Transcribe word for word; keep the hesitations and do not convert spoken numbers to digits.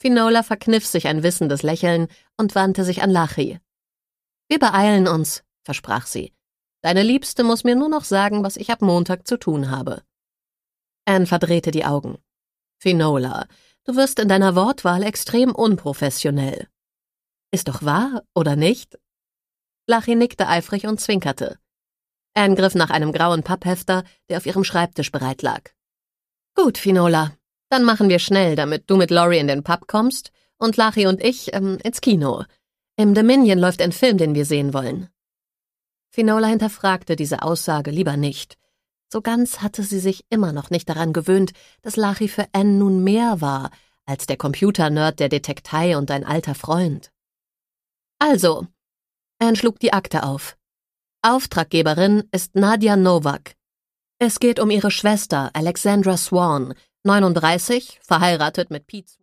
Finola verkniff sich ein wissendes Lächeln und wandte sich an Lachi. »Wir beeilen uns«, versprach sie. »Deine Liebste muss mir nur noch sagen, was ich ab Montag zu tun habe.« Anne verdrehte die Augen. »Finola, du wirst in deiner Wortwahl extrem unprofessionell.« »Ist doch wahr, oder nicht?« Lachi nickte eifrig und zwinkerte. Anne griff nach einem grauen Papphefter, der auf ihrem Schreibtisch bereit lag. »Gut, Finola, dann machen wir schnell, damit du mit Laurie in den Pub kommst und Lachi und ich ähm, ins Kino. Im Dominion läuft ein Film, den wir sehen wollen.« Finola hinterfragte diese Aussage lieber nicht. So ganz hatte sie sich immer noch nicht daran gewöhnt, dass Lachi für Anne nun mehr war als der Computernerd der Detektei und ein alter Freund. »Also«, Anne schlug die Akte auf. »Auftraggeberin ist Nadia Novak. Es geht um ihre Schwester Alexandra Swan, neununddreißig, verheiratet mit Pete